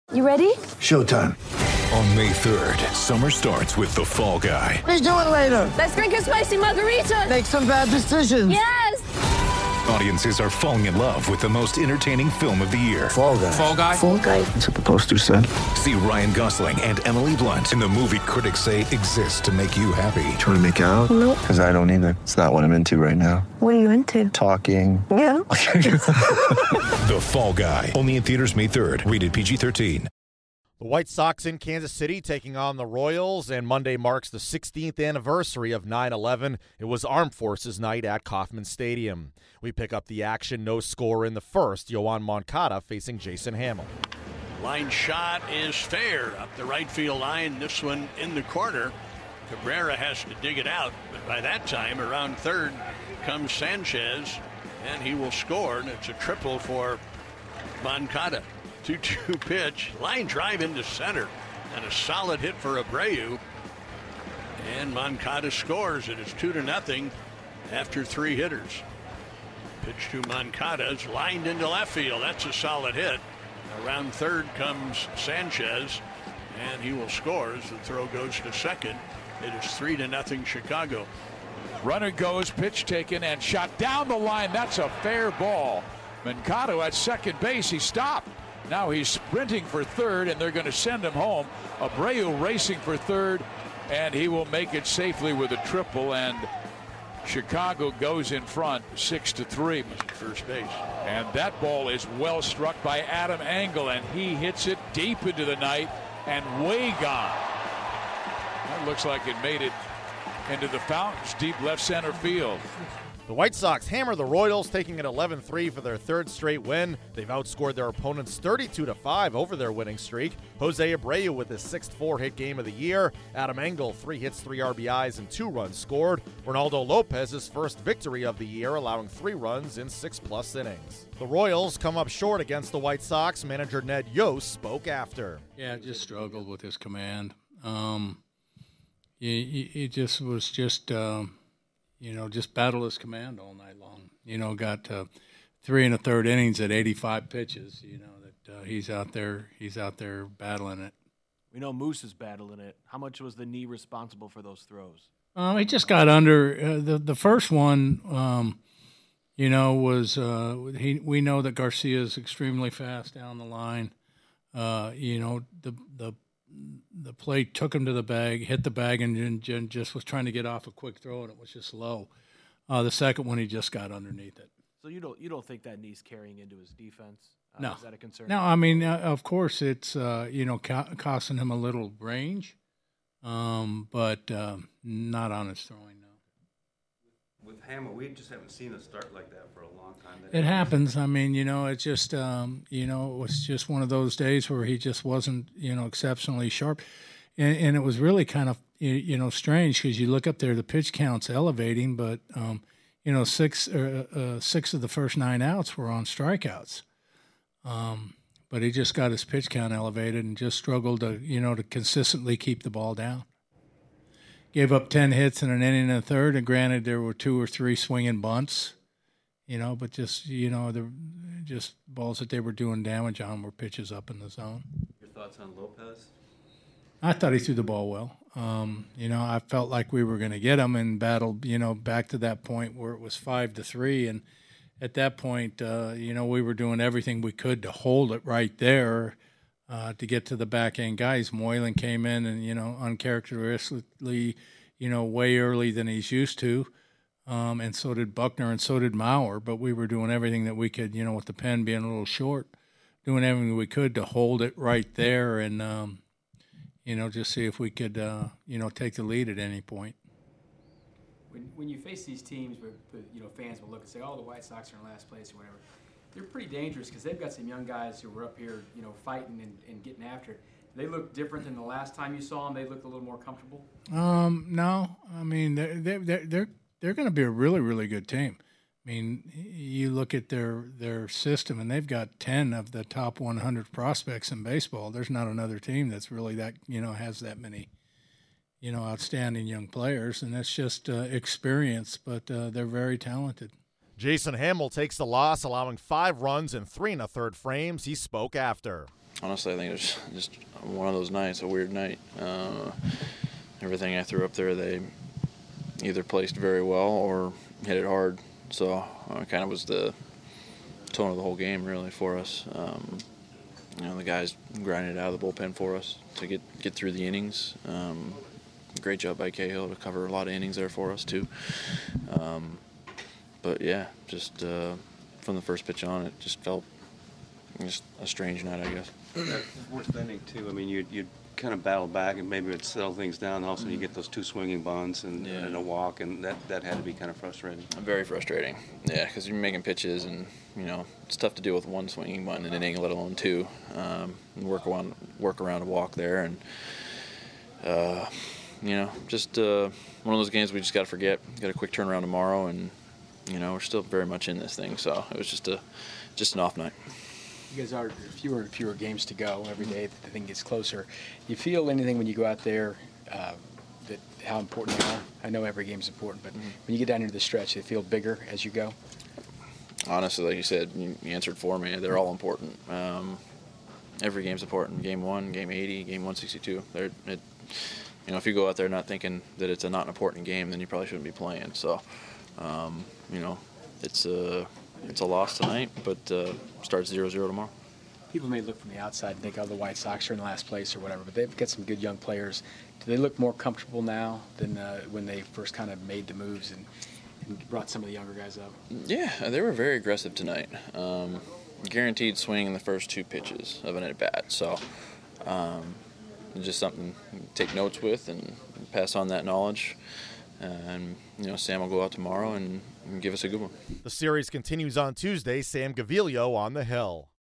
You ready? Showtime. On May 3rd, summer starts with The Fall Guy. Let's do it later. Let's drink a spicy margarita. Make some bad decisions. Yes! Audiences are falling in love with the most entertaining film of the year. Fall Guy. Fall Guy? Fall guy. That's what the poster said. See Ryan Gosling and Emily Blunt in the movie critics say exists to make you happy. Trying to make it out? Nope. Because I don't either. It's not what I'm into right now. What are you into? Talking. Yeah. The Fall Guy. Only in theaters May 3rd. Rated PG-13. The White Sox in Kansas City taking on the Royals, and Monday marks the 16th anniversary of 9/11. It was Armed Forces Night at Kauffman Stadium. We pick up the action, no score in the first. Yoan Moncada facing Jason Hamill. Line shot is fair up the right field line. This one in the corner. Cabrera has to dig it out, but by that time, around third, comes Sanchez, and he will score, and it's a triple for Moncada. 2-2 pitch, line drive into center, and a solid hit for Abreu. And Moncada scores. It is 2-0 after 3 hitters. Pitch to Moncada is lined into left field. That's a solid hit. Around third comes Sanchez, and he will score as the throw goes to second. It is 3-0 Chicago. Runner goes, pitch taken, and shot down the line. That's a fair ball. Moncada at second base. He stopped. Now he's sprinting for third, and they're going to send him home. Abreu racing for third, and he will make it safely with a triple, and Chicago goes in front 6-3. First base. And that ball is well struck by Adam Engel, and he hits it deep into the night and way gone. That looks like it made it into the fountains, deep left center field. The White Sox hammer the Royals, taking it 11-3 for their third straight win. They've outscored their opponents 32-5 over their winning streak. Jose Abreu with his 6th 4-hit game of the year. Adam Engel, 3 hits, 3 RBIs, and 2 runs scored. Ronaldo Lopez's first victory of the year, allowing 3 runs in 6+ innings. The Royals come up short against the White Sox. Manager Ned Yost spoke after. Yeah, just struggled with his command. He just was just battled his command all night long. Got 3 1/3 innings at 85 pitches. He's out there battling it. We know Moose is battling it. How much was the knee responsible for those throws? He just got under the first one. We know that Garcia is extremely fast down the line. The play took him to the bag, hit the bag, and just was trying to get off a quick throw, and it was just low. The second one, he just got underneath it. So you don't think that knee's carrying into his defense? No. Is that a concern? No, I mean, of course, it's costing him a little range, but not on his throwing. No. With Hamill, we just haven't seen a start like that for a long time. It happens. I mean, it's just, it was just one of those days where he just wasn't, exceptionally sharp. And it was really kind of, strange because you look up there, the pitch count's elevating, but, 6 of the first 9 outs were on strikeouts. But he just got his pitch count elevated and just struggled to, to consistently keep the ball down. Gave up 10 hits in an inning and a third, and granted there were 2 or 3 swinging bunts, but just, the just balls that they were doing damage on were pitches up in the zone. Your thoughts on Lopez? I thought he threw the ball well. I felt like we were going to get him and battled, back to that point where it was 5-3. And at that point, we were doing everything we could to hold it right there to get to the back end guys. Moylan came in and, uncharacteristically, way early than he's used to. And so did Buckner and so did Mauer. But we were doing everything that we could, with the pen being a little short, doing everything we could to hold it right there and, just see if we could, take the lead at any point. When you face these teams where fans will look and say, oh, the White Sox are in last place or whatever, they're pretty dangerous because they've got some young guys who were up here, fighting and getting after it. Do they look different than the last time you saw them? They look a little more comfortable? No. I mean, they're going to be a really, really good team. I mean, you look at their system, and they've got 10 of the top 100 prospects in baseball. There's not another team that's really that, has that many, outstanding young players, and that's just experience, but they're very talented. Jason Hamill takes the loss, allowing 5 runs in 3 1/3 frames. He spoke after. Honestly, I think it was just one of those nights, a weird night. Everything I threw up there, they either placed very well or hit it hard. So it kind of was the tone of the whole game, really, for us. The guys grinded it out of the bullpen for us to get through the innings. Great job by Cahill to cover a lot of innings there for us, too. But, yeah, just from the first pitch on, it just felt just a strange night, I guess. That fourth inning, too, I mean, you'd kind of battle back and maybe it'd settle things down. Also, you get those 2 swinging bunts and a walk, and that had to be kind of frustrating. Very frustrating, yeah, because you're making pitches and, it's tough to deal with 1 swinging bunt in an inning, let alone 2. Work around a walk there, and, just one of those games we just got to forget. Got a quick turnaround tomorrow, and, we're still very much in this thing, so it was just an off night. You guys are fewer and fewer games to go every day. The thing gets closer. You feel anything when you go out there that how important they are? I know every game's important, but when you get down into the stretch, they feel bigger as you go? Honestly, like you said, you answered for me. They're all important. Every game's important. Game 1, game 80, game 162. If you go out there not thinking that it's a not important game, then you probably shouldn't be playing. So, it's a loss tonight, but starts 0-0 tomorrow. People may look from the outside and think, the White Sox are in last place or whatever, but they've got some good young players. Do they look more comfortable now than when they first kind of made the moves and brought some of the younger guys up? Yeah, they were very aggressive tonight. Guaranteed swing in the first 2 pitches of an at-bat. So just something to take notes with and pass on that knowledge. And, Sam will go out tomorrow and give us a good one. The series continues on Tuesday. Sam Gaviglio on the hill.